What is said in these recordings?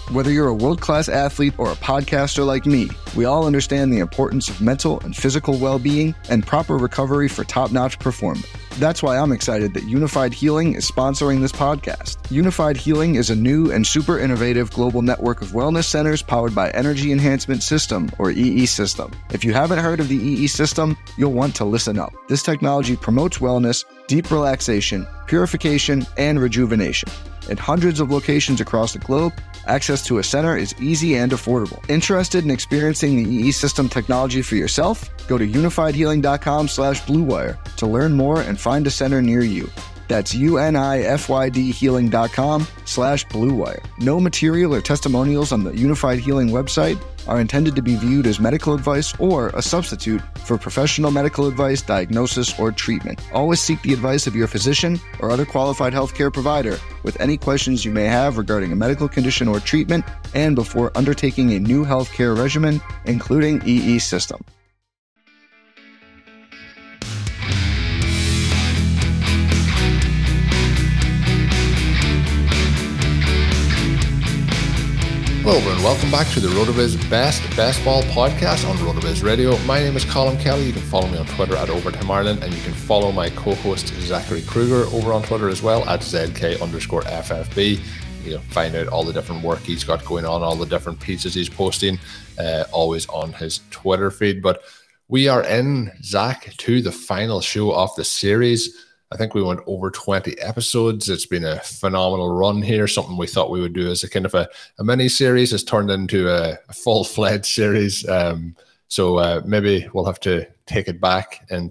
Whether you're a world-class athlete or a podcaster like me, we all understand the importance of mental and physical well-being and proper recovery for top-notch performance. That's why I'm excited that Unified Healing is sponsoring this podcast. Unified Healing is a new and super innovative global network of wellness centers powered by Energy Enhancement System, or EE System. If you haven't heard of the EE System, you'll want to listen up. This technology promotes wellness, deep relaxation, purification, and rejuvenation. In hundreds of locations across the globe, access to a center is easy and affordable. Interested in experiencing the EE System technology for yourself? Go to unifiedhealing.com/bluewire to learn more and find a center near you. That's unifydhealing.com/bluewire. No material or testimonials on the Unified Healing website are intended to be viewed as medical advice or a substitute for professional medical advice, diagnosis, or treatment. Always seek the advice of your physician or other qualified healthcare provider with any questions you may have regarding a medical condition or treatment and before undertaking a new healthcare regimen, including EE System. Hello everyone, welcome back to the RotoViz Best Ball Podcast on RotoViz Radio. My name is Colin Kelly. You can follow me on Twitter at Overtime Ireland, and you can follow my co-host Zachary Kruger over on Twitter as well at ZK_FFB. You'll find out all the different work he's got going on, all the different pieces he's posting, always on his Twitter feed. But we are in, Zach, to the final show of the series. I think we went over 20 episodes. It's been a phenomenal run here. Something we thought we would do as a kind of a mini series has turned into a full-fledged series. So maybe we'll have to take it back in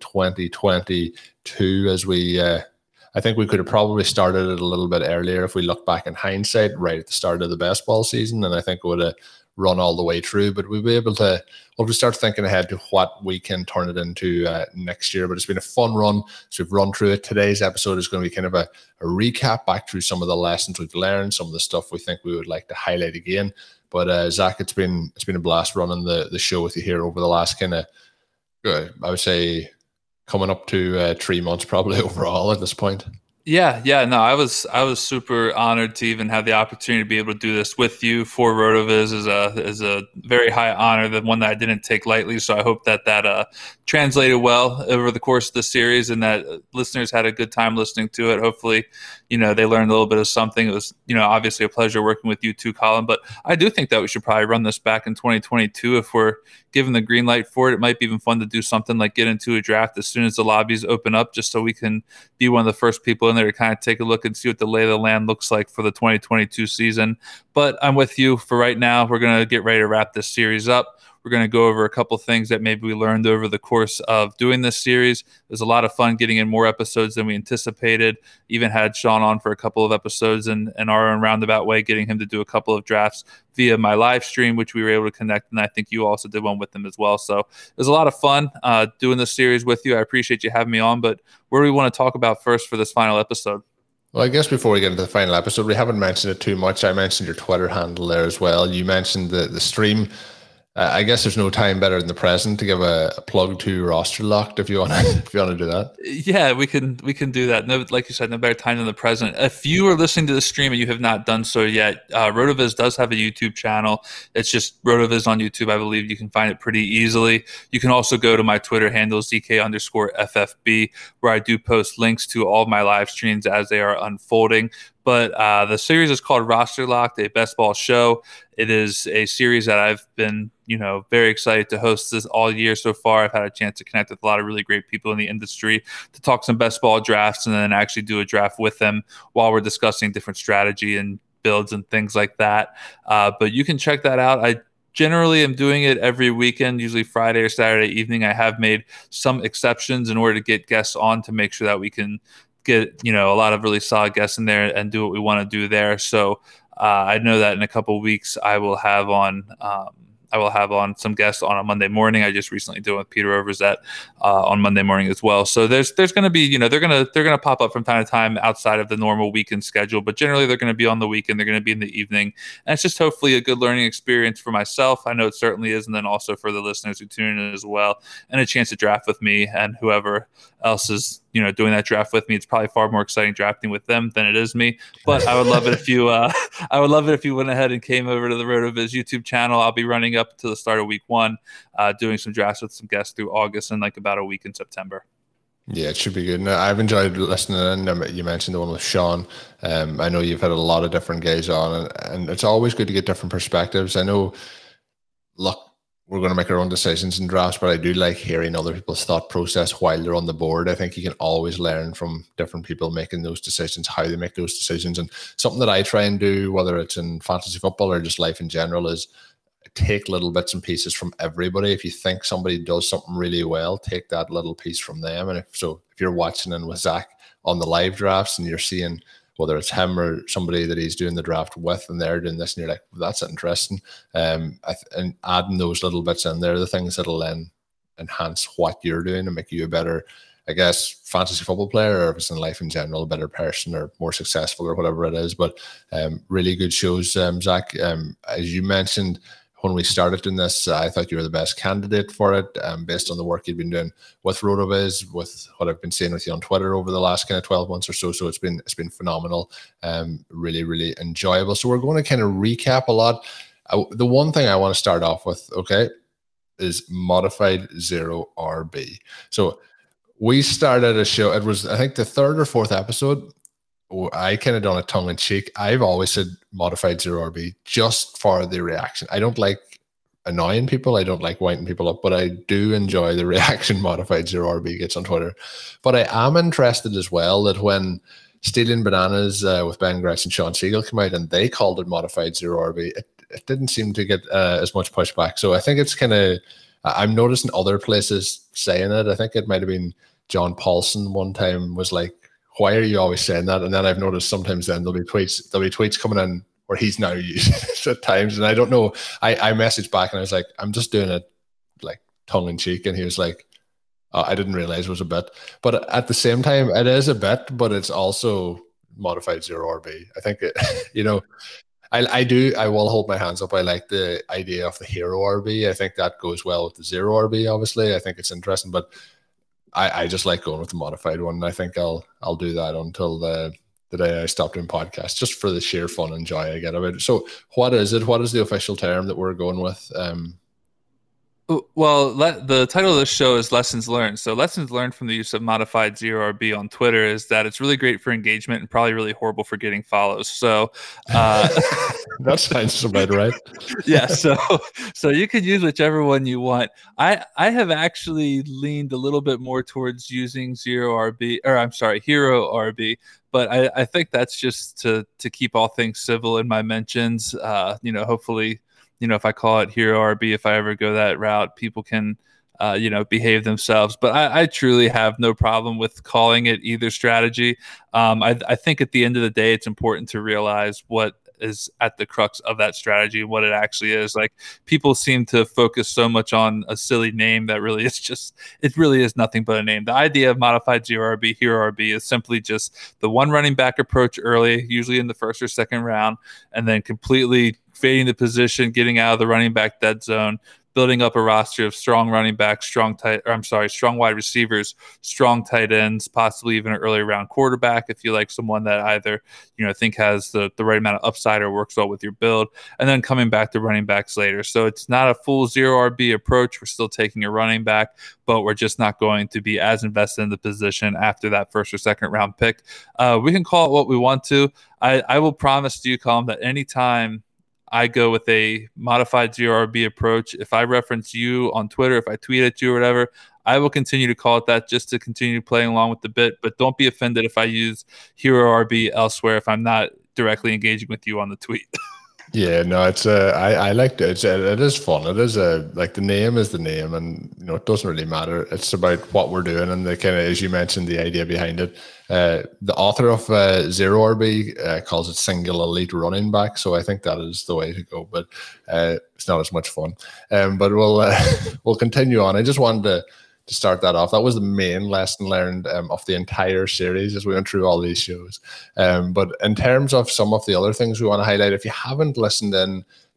2022 as we, I think we could have probably started it a little bit earlier if we look back in hindsight, right at the start of the best ball season. And I think it would have run all the way through, but we'll be able to, we'll start thinking ahead to what we can turn it into next year. But it's been a fun run, so we've run through it. Today's episode is going to be kind of a recap back through some of the lessons we've learned, some of the stuff we think we would like to highlight again. But Zach, it's been a blast running the show with you here over the last kind of, I would say, coming up to 3 months probably overall at this point. Yeah. No, I was super honored to even have the opportunity to be able to do this with you for RotoViz is a very high honor, the one that I didn't take lightly. So I hope that translated well over the course of the series and that listeners had a good time listening to it. Hopefully, they learned a little bit of something. It was, obviously a pleasure working with you too, Colin, but I do think that we should probably run this back in 2022 if we're given the green light for it. It might be even fun to do something like get into a draft as soon as the lobbies open up, just so we can be one of the first people in there to kind of take a look and see what the lay of the land looks like for the 2022 season. But I'm with you for right now. We're going to get ready to wrap this series up. We're going to go over a couple things that maybe we learned over the course of doing this series. It was a lot of fun getting in more episodes than we anticipated. Even had Sean on for a couple of episodes in our own roundabout way, getting him to do a couple of drafts via my live stream, which we were able to connect. And I think you also did one with him as well. So it was a lot of fun doing this series with you. I appreciate you having me on. But where do we want to talk about first for this final episode? Well, I guess before we get into the final episode, we haven't mentioned it too much. I mentioned your Twitter handle there as well. You mentioned the stream. I guess there's no time better than the present to give a plug to Roster Locked if you want to do that. Yeah, we can do that. No, like you said, no better time than the present. If you are listening to the stream and you have not done so yet, RotoViz does have a YouTube channel. It's just RotoViz on YouTube. I believe you can find it pretty easily. You can also go to my Twitter handle, ZK_FFB, where I do post links to all of my live streams as they are unfolding. But the series is called Roster Locked, a best ball show. It is a series that I've been, very excited to host this all year so far. I've had a chance to connect with a lot of really great people in the industry to talk some best ball drafts and then actually do a draft with them while we're discussing different strategy and builds and things like that. But you can check that out. I generally am doing it every weekend, usually Friday or Saturday evening. I have made some exceptions in order to get guests on to make sure that we can get a lot of really solid guests in there and do what we want to do there. So I know that in a couple of weeks I will have on some guests on a Monday morning. I just recently did with Peter Overzet on Monday morning as well. So there's going to be, they're going to pop up from time to time outside of the normal weekend schedule, but generally they're going to be on the weekend. They're going to be in the evening. And it's just hopefully a good learning experience for myself. I know it certainly is. And then also for the listeners who tune in as well, and a chance to draft with me and whoever else is, doing that draft with me. It's probably far more exciting drafting with them than it is me. But I would love it if you went ahead and came over to the RotoViz YouTube channel. I'll be running up to the start of week 1, doing some drafts with some guests through August and like about a week in September. Yeah, it should be good. Now, I've enjoyed listening in. You mentioned the one with Sean. I know you've had a lot of different guys on, and it's always good to get different perspectives. I know, look, we're going to make our own decisions in drafts, but I do like hearing other people's thought process while they're on the board. I think you can always learn from different people making those decisions, how they make those decisions. And something that I try and do, whether it's in fantasy football or just life in general, is take little bits and pieces from everybody. If you think somebody does something really well, take that little piece from them. And if you're watching in with Zach on the live drafts and you're seeing whether it's him or somebody that he's doing the draft with and they're doing this and you're like, well, that's interesting. And adding those little bits in there, the things that'll then enhance what you're doing and make you a better, I guess, fantasy football player, or if it's in life in general, a better person or more successful or whatever it is. But really good shows, Zach. As you mentioned, when we started doing this, I thought you were the best candidate for it, based on the work you've been doing with RotoViz, with what I've been seeing with you on Twitter over the last kind of 12 months or so. So it's been phenomenal, really, really enjoyable. So we're going to kind of recap a lot. The one thing I want to start off with, okay, is Modified Zero RB. So we started a show. It was, I think, the 3rd or 4th episode. I kind of done a tongue in cheek. I've always said Modified Zero RB just for the reaction. I don't like annoying people. I don't like winding people up, but I do enjoy the reaction Modified Zero RB gets on Twitter. But I am interested as well that when Stealing Bananas with Ben Gretz and Sean Siegel came out and they called it Modified Zero RB, it didn't seem to get as much pushback. So I think it's kind of, I'm noticing other places saying it. I think it might have been John Paulson one time was like, why are you always saying that? And then I've noticed sometimes then there'll be tweets coming in where he's now using it at times. And I don't know. I messaged back and I was like, I'm just doing it like tongue in cheek. And he was like, oh, I didn't realize it was a bit. But at the same time, it is a bit, but it's also Modified Zero RB. I think I will hold my hands up. I like the idea of the hero RB. I think that goes well with the zero RB, obviously. I think it's interesting, but I just like going with the modified one. I think I'll do that until the day I stop doing podcasts, just for the sheer fun and joy I get of it. So what is it? What is the official term that we're going with? Well, the title of this show is Lessons Learned. So lessons learned from the use of Modified Zero RB on Twitter is that it's really great for engagement and probably really horrible for getting follows. So that sounds about right. Yeah. So you can use whichever one you want. I have actually leaned a little bit more towards using Hero RB, but I think that's just to keep all things civil in my mentions. Hopefully, if I call it Hero RB, if I ever go that route, people can, behave themselves. But I truly have no problem with calling it either strategy. I think at the end of the day, it's important to realize what is at the crux of that strategy, what it actually is. Like, people seem to focus so much on a silly name that really is nothing but a name. The idea of Modified Zero RB, Hero RB, is simply just the one running back approach early, usually in the first or second round, and then completely fading the position, getting out of the running back dead zone, building up a roster of strong running backs, strong wide receivers, strong tight ends, possibly even an early round quarterback if you like someone that either think has the right amount of upside or works well with your build, and then coming back to running backs later. So it's not a full zero RB approach. We're still taking a running back, but we're just not going to be as invested in the position after that first or second round pick. We can call it what we want to. I will promise to you, Colm, that anytime I go with a Modified Zero RB approach, if I reference you on Twitter, if I tweet at you or whatever, I will continue to call it that just to continue playing along with the bit. But don't be offended if I use Hero RB elsewhere if I'm not directly engaging with you on the tweet. Yeah, no, it's I liked it. It is fun. It is like the name is the name, and it doesn't really matter. It's about what we're doing and the kind of, as you mentioned, the idea behind it. The author of Zero RB calls it single elite running back, so I think that is the way to go. But it's not as much fun. But we'll continue on. I just wanted to start that off. That was the main lesson learned of the entire series as we went through all these shows. But in terms of some of the other things we want to highlight, if you haven't listened in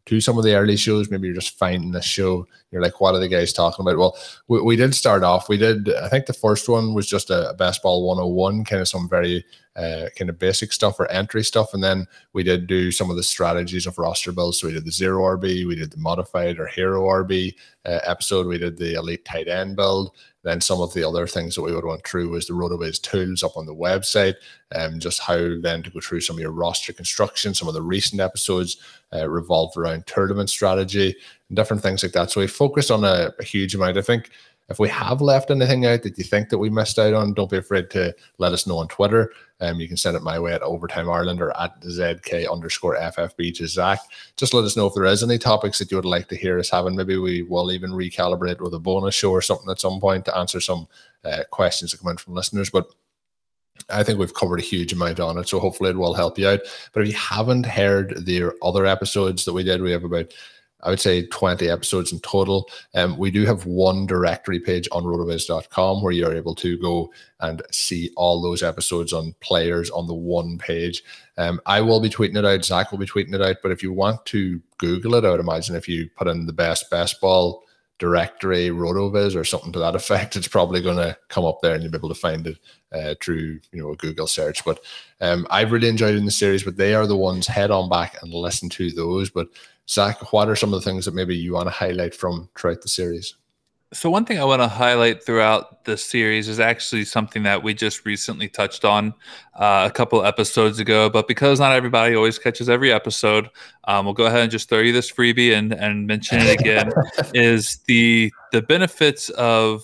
to some of the early shows. Maybe you're just finding this show, you're like, what are the guys talking about? Well, we did start off. I think the first one was just a Best Ball 101, kind of some very kind of basic stuff or entry stuff. And then we did do some of the strategies of roster builds. So we did the Zero RB, we did the Modified or Hero RB episode, we did the Elite Tight End build. Then some of the other things that we would went through was the RotoViz tools up on the website, just how then to go through some of your roster construction. Some of the recent episodes revolved around tournament strategy and different things like that. So we focused on a huge amount. I think if we have left anything out that you think that we missed out on, don't be afraid to let us know on Twitter. You can send it my way at Overtime Ireland or at ZK_FFB to Zach. Just let us know if there is any topics that you would like to hear us having. Maybe we will even recalibrate with a bonus show or something at some point to answer some questions that come in from listeners. But I think we've covered a huge amount on it, so hopefully it will help you out. But if you haven't heard the other episodes that we did, we have about, I would say, 20 episodes in total. We do have one directory page on rotoviz.com where you're able to go and see all those episodes on players on the one page. I will be tweeting it out. Zach will be tweeting it out. But if you want to Google it, I would imagine if you put in the best ball directory RotoViz or something to that effect, it's probably going to come up there and you'll be able to find it through a Google search. But I've really enjoyed it in the series, but they are the ones. Head on back and listen to those. But Zach, what are some of the things that maybe you want to highlight from throughout the series? So one thing I want to highlight throughout the series is actually something that we just recently touched on a couple episodes ago, but because not everybody always catches every episode, we'll go ahead and just throw you this freebie and mention it again, is the benefits of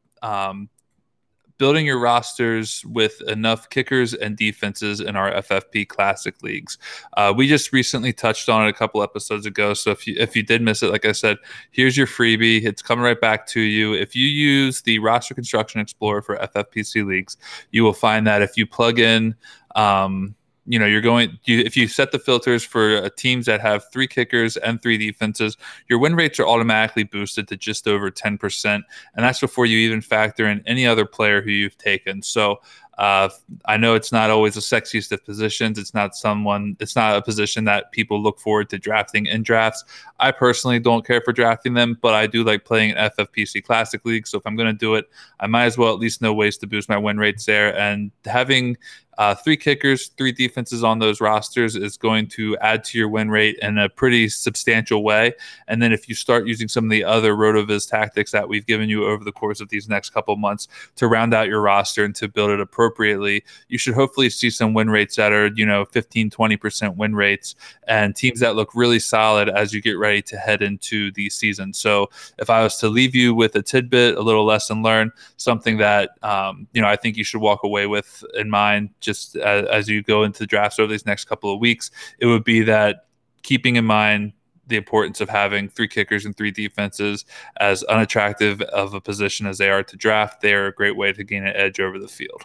building your rosters with enough kickers and defenses in our FFP Classic leagues. We just recently touched on it a couple episodes ago, so if you did miss it, like I said, here's your freebie. It's coming right back to you. If you use the Roster Construction Explorer for FFPC leagues, you will find that if you plug in if you set the filters for teams that have 3 kickers and 3 defenses, your win rates are automatically boosted to just over 10%. And that's before you even factor in any other player who you've taken. So I know it's not always the sexiest of positions. It's not a position that people look forward to drafting in drafts. I personally don't care for drafting them, but I do like playing an FFPC Classic League. So if I'm going to do it, I might as well at least know ways to boost my win rates there. And having 3 kickers, 3 defenses on those rosters is going to add to your win rate in a pretty substantial way. And then if you start using some of the other RotoViz tactics that we've given you over the course of these next couple months to round out your roster and to build it appropriately, you should hopefully see some win rates that are, 15, 20% win rates and teams that look really solid as you get ready to head into the season. So if I was to leave you with a tidbit, a little lesson learned, something that, I think you should walk away with in mind, just as you go into the drafts over these next couple of weeks, it would be that keeping in mind the importance of having 3 kickers and 3 defenses, as unattractive of a position as they are to draft, they are a great way to gain an edge over the field.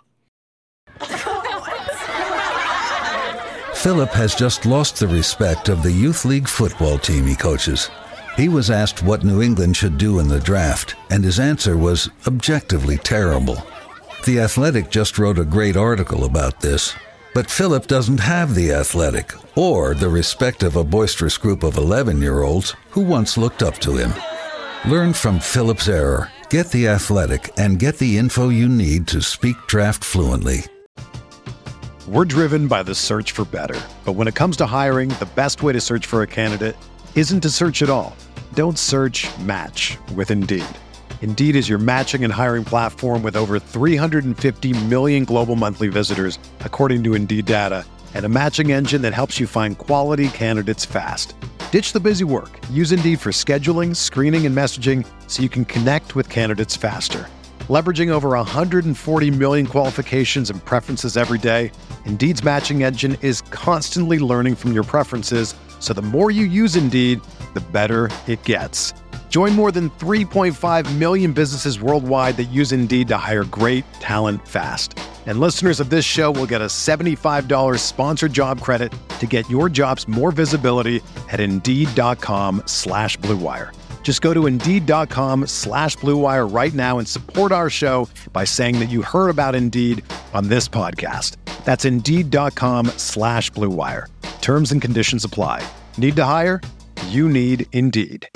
Philip has just lost the respect of the youth league football team he coaches. He was asked what New England should do in the draft, and his answer was objectively terrible. The Athletic just wrote a great article about this, but Philip doesn't have The Athletic or the respect of a boisterous group of 11-year-olds who once looked up to him. Learn from Philip's error, get The Athletic, and get the info you need to speak draft fluently. We're driven by the search for better, but when it comes to hiring, the best way to search for a candidate isn't to search at all. Don't search, match with Indeed. Indeed is your matching and hiring platform with over 350 million global monthly visitors, according to Indeed data, and a matching engine that helps you find quality candidates fast. Ditch the busy work. Use Indeed for scheduling, screening, and messaging so you can connect with candidates faster. Leveraging over 140 million qualifications and preferences every day, Indeed's matching engine is constantly learning from your preferences, so the more you use Indeed, the better it gets. Join more than 3.5 million businesses worldwide that use Indeed to hire great talent fast. And listeners of this show will get a $75 sponsored job credit to get your jobs more visibility at Indeed.com/Blue Wire. Just go to Indeed.com/Blue Wire right now and support our show by saying that you heard about Indeed on this podcast. That's Indeed.com/Blue Wire. Terms and conditions apply. Need to hire? you need Indeed.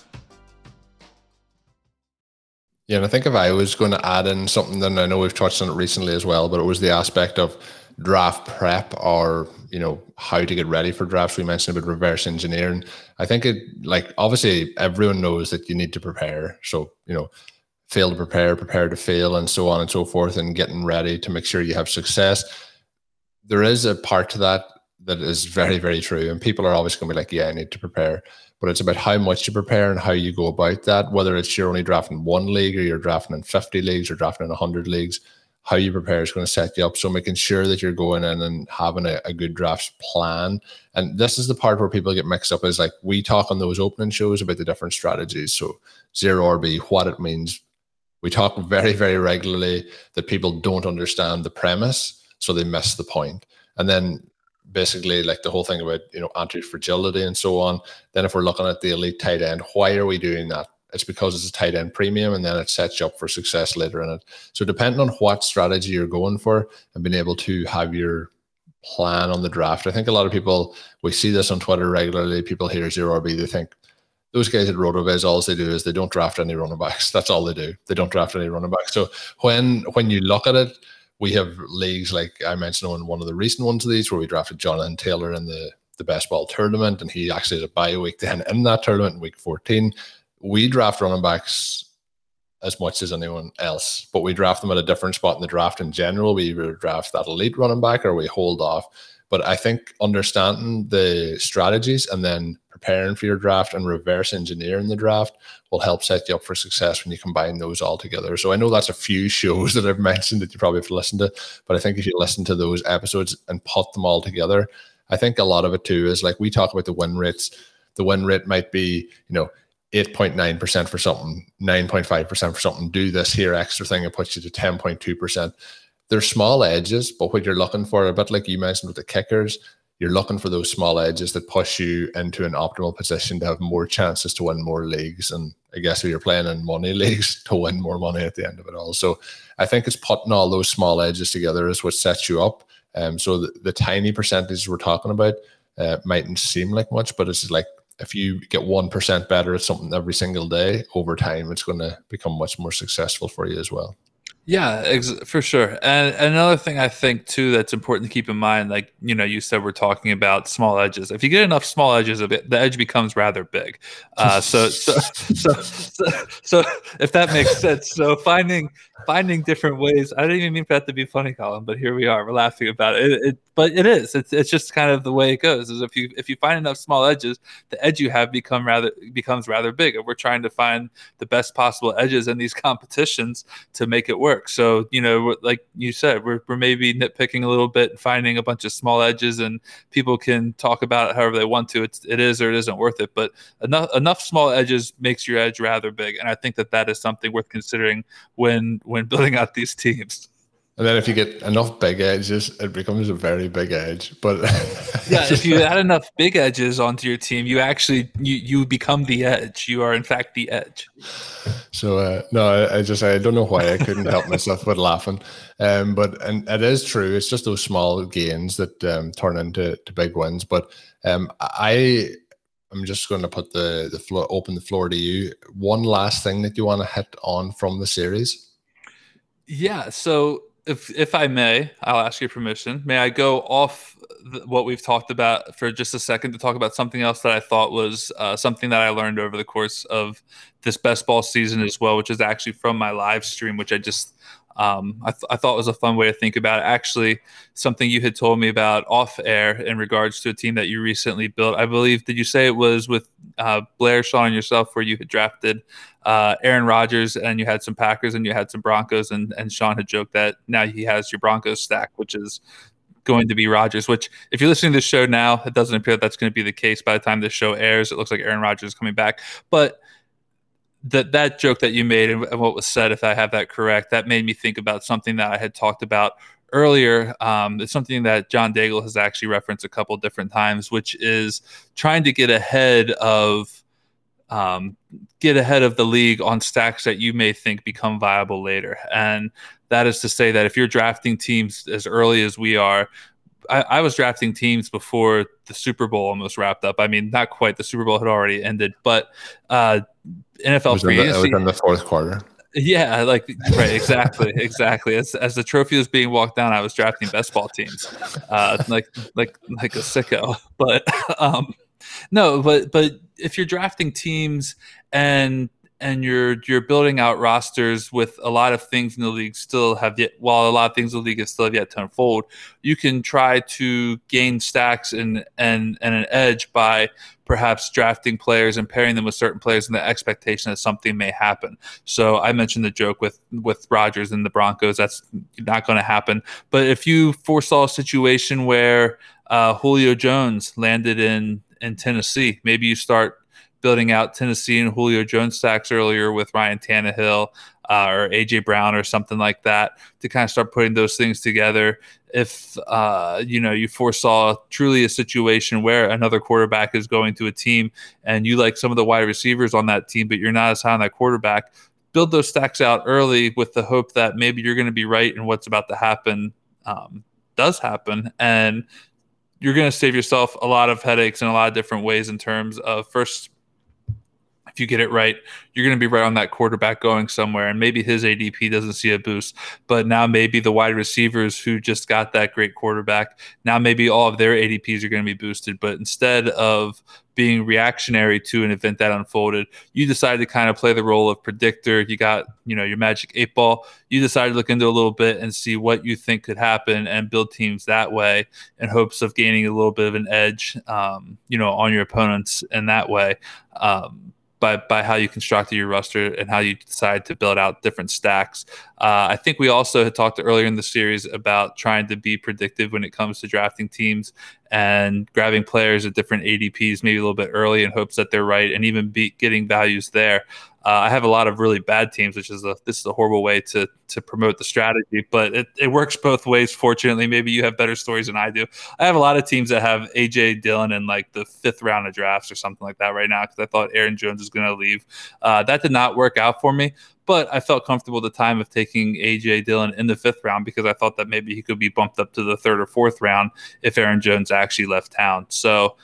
Yeah, and I think if I was going to add in something, then I know we've touched on it recently as well, but it was the aspect of draft prep, or how to get ready for drafts. We mentioned about reverse engineering. I think obviously everyone knows that you need to prepare. So fail to prepare to fail, and so on and so forth, and getting ready to make sure you have success. There is a part to that is very, very true, and people are always going to be like, yeah, I need to prepare. But it's about how much you prepare and how you go about that, whether it's you're only drafting one league, or you're drafting in 50 leagues, or drafting in 100 leagues. How you prepare is going to set you up. So making sure that you're going in and having a good drafts plan. And this is the part where people get mixed up, is like, we talk on those opening shows about the different strategies. So zero RB, what it means. We talk very, very regularly that people don't understand the premise, so they miss the point. And then basically, like the whole thing about anti-fragility and so on. Then if we're looking at the elite tight end, why are we doing that? It's because it's a tight end premium, and then it sets you up for success later in it. So depending on what strategy you're going for, and being able to have your plan on the draft. I think a lot of people, we see this on Twitter regularly, people hear zero RB, they think those guys at RotoViz, all they do is they don't draft any running backs. That's all they do. They don't draft any running backs. So when you look at it, we have leagues like I mentioned on one of the recent ones of these, where we drafted Jonathan Taylor in the best ball tournament, and he actually had a bye week then in that tournament in week 14. We draft running backs as much as anyone else, but we draft them at a different spot in the draft in general. We either draft that elite running back or we hold off. But I think understanding the strategies and then preparing for your draft and reverse engineering the draft will help set you up for success when you combine those all together. So I know that's a few shows that I've mentioned that you probably have to listen to, but I think if you listen to those episodes and put them all together, I think a lot of it too is like, we talk about the win rates. The win rate might be, 8.9% for something, 9.5% for something. Do this here extra thing, it puts you to 10.2%. They're small edges, but what you're looking for, a bit like you mentioned with the kickers, you're looking for those small edges that push you into an optimal position to have more chances to win more leagues. And I guess if you're playing in money leagues, to win more money at the end of it all. So I think it's putting all those small edges together is what sets you up. So the tiny percentages we're talking about mightn't seem like much, but it's like, if you get 1% better at something every single day, over time, it's going to become much more successful for you as well. Yeah, for sure. And another thing I think too that's important to keep in mind, like you said, we're talking about small edges. If you get enough small edges, the edge becomes rather big. So if that makes sense. So finding different ways. I didn't even mean for that to be funny, Colin, but here we are. We're laughing about it. But it is. It's just kind of the way it goes. Is if you find enough small edges, the edge you have becomes rather big. And we're trying to find the best possible edges in these competitions to make it work. So, like you said, we're maybe nitpicking a little bit and finding a bunch of small edges, and people can talk about it however they want to. It is or it isn't worth it. But enough small edges makes your edge rather big. And I think that is something worth considering when building out these teams. And then if you get enough big edges, it becomes a very big edge. But yeah, if you add enough big edges onto your team, you actually you become the edge. You are in fact the edge. So no, I don't know why I couldn't help myself but laughing. But it is true. It's just those small gains that turn into big wins. But I'm just going to put the floor, open the floor to you. One last thing that you want to hit on from the series? Yeah. So if I may, I'll ask your permission. May I go off what we've talked about for just a second to talk about something else that I thought was something that I learned over the course of this best ball season as well, which is actually from my live stream, which I just I thought was a fun way to think about it. Actually, something you had told me about off air in regards to a team that you recently built. I believe, did you say it was with Blair, Sean, and yourself, where you had drafted Aaron Rodgers and you had some Packers and you had some Broncos, and Sean had joked that now he has your Broncos stack, which is going to be Rodgers, which if you're listening to the show now, it doesn't appear that's going to be the case by the time this show airs. It looks like Aaron Rodgers is coming back. But that joke that you made and what was said, if I have that correct, that made me think about something that I had talked about earlier. It's something that John Daigle has actually referenced a couple different times, which is trying to get ahead of the league on stacks that you may think become viable later. And that is to say that if you're drafting teams as early as we are, I was drafting teams before the Super Bowl almost wrapped up. I mean, not quite. The Super Bowl had already ended, but NFL free agency. It was in the fourth quarter. Yeah, like right, exactly. As the trophy was being walked down, I was drafting best ball teams, like a sicko. But no, but if you're drafting teams and you're building out rosters with a lot of things in the league while a lot of things in the league still have yet to unfold, you can try to gain stacks and an edge by perhaps drafting players and pairing them with certain players in the expectation that something may happen. So I mentioned the joke with Rodgers and the Broncos. That's not going to happen. But if you foresaw a situation where Julio Jones landed in Tennessee, maybe you start building out Tennessee and Julio Jones stacks earlier with Ryan Tannehill or AJ Brown or something like that to kind of start putting those things together. If you foresaw truly a situation where another quarterback is going to a team and you like some of the wide receivers on that team, but you're not as high on that quarterback, build those stacks out early with the hope that maybe you're going to be right and what's about to happen does happen. And you're going to save yourself a lot of headaches in a lot of different ways in terms of, first, if you get it right, you're going to be right on that quarterback going somewhere, and maybe his ADP doesn't see a boost. But now maybe the wide receivers who just got that great quarterback, now maybe all of their ADPs are going to be boosted. But instead of being reactionary to an event that unfolded, you decided to kind of play the role of predictor. You got, your magic 8-ball. You decided to look into a little bit and see what you think could happen and build teams that way in hopes of gaining a little bit of an edge, on your opponents in that way. By how you constructed your roster and how you decide to build out different stacks. I think we also had talked earlier in the series about trying to be predictive when it comes to drafting teams and grabbing players at different ADPs, maybe a little bit early in hopes that they're right and even getting values there. I have a lot of really bad teams, this is a horrible way to promote the strategy, but it works both ways. Fortunately, maybe you have better stories than I do. I have a lot of teams that have AJ Dillon in like the 5th round of drafts or something like that right now because I thought Aaron Jones was going to leave. That did not work out for me, but I felt comfortable at the time of taking AJ Dillon in the 5th round because I thought that maybe he could be bumped up to the 3rd or 4th round if Aaron Jones actually left town. So,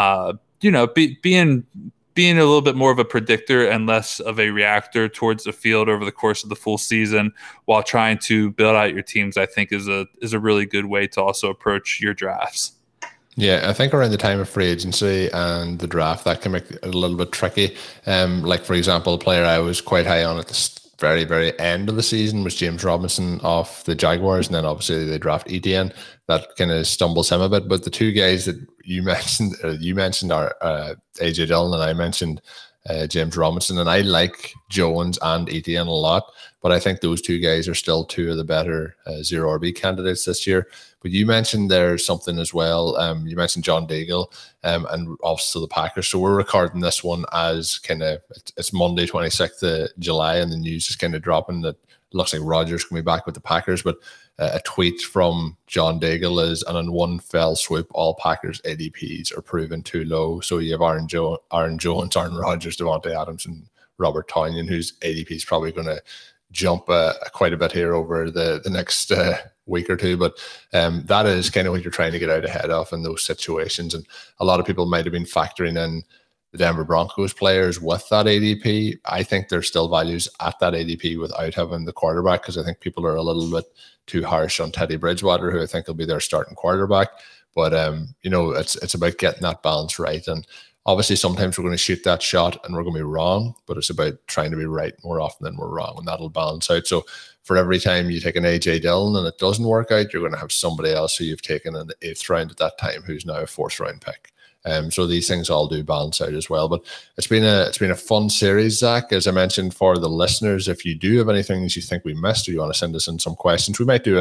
being a little bit more of a predictor and less of a reactor towards the field over the course of the full season while trying to build out your teams, I think is a really good way to also approach your drafts. Yeah, I think around the time of free agency and the draft, that can make it a little bit tricky. Like, for example, a player I was quite high on at the very, very end of the season was James Robinson off the Jaguars, and then obviously they draft Etienne. That kind of stumbles him a bit. But the two guys that you mentioned are AJ Dillon, and I mentioned James Robinson, and I like Jones and Etienne a lot, but I think those two guys are still two of the better zero RB candidates this year. But you mentioned there's something as well. You mentioned John Daigle and also the Packers. So we're recording this one as it's Monday, 26th of July, and the news is kind of dropping that looks like Rodgers can be back with the Packers. But a tweet from John Daigle is, and in one fell swoop, all Packers ADPs are proven too low. So you have Aaron Jones, Aaron Rodgers, Devontae Adams, and Robert Tonyan, whose ADP is probably going to jump quite a bit here over the next week or two. But that is kind of what you're trying to get out ahead of in those situations. And a lot of people might have been factoring in the Denver Broncos players with that ADP. I think there's still values at that ADP without having the quarterback, because I think people are a little bit too harsh on Teddy Bridgewater, who I think will be their starting quarterback. But it's about getting that balance right. And obviously sometimes we're going to shoot that shot and we're going to be wrong, but it's about trying to be right more often than we're wrong, and that'll balance out. So for every time you take an AJ Dillon and it doesn't work out, you're going to have somebody else who you've taken in the 8th round at that time who's now a 4th round pick. So these things all do balance out as well. But it's been a fun series, Zach. As I mentioned, for the listeners, if you do have any things you think we missed or you want to send us in some questions, we might do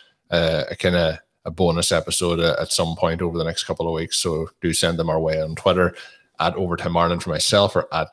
a kind of a bonus episode at some point over the next couple of weeks. So do send them our way on Twitter at Overtime Ireland for myself, or at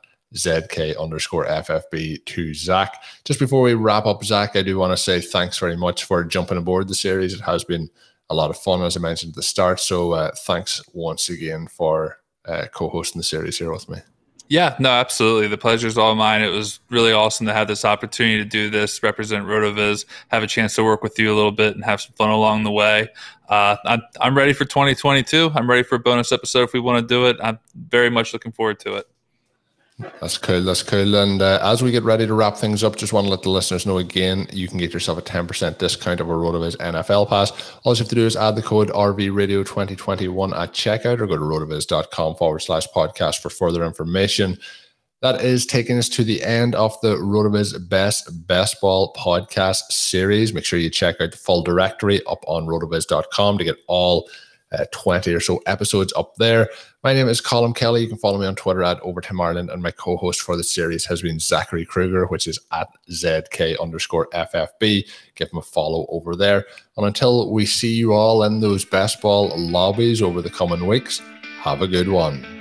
ZK_FFB to Zach. Just before we wrap up, Zach, I do want to say thanks very much for jumping aboard the series. It has been a lot of fun, as I mentioned at the start. So thanks once again for co-hosting the series here with me. Yeah, no, absolutely. The pleasure's all mine. It was really awesome to have this opportunity to do this, represent RotoViz, have a chance to work with you a little bit and have some fun along the way. I'm ready for 2022. I'm ready for a bonus episode if we want to do it. I'm very much looking forward to it. That's cool. And as we get ready to wrap things up, just want to let the listeners know again, you can get yourself a 10% discount of a RotoViz NFL pass. All you have to do is add the code RVRadio2021 at checkout, or go to rotoviz.com/podcast for further information. That is taking us to the end of the RotoViz Best Ball podcast series. Make sure you check out the full directory up on rotoviz.com to get all 20 or so episodes up there. My name is Colm Kelly. You can follow me on Twitter at Overtime Ireland, and my co-host for the series has been Zachary Kruger, which is at ZK_FFB. Give him a follow over there. And until we see you all in those best ball lobbies over the coming weeks, have a good one.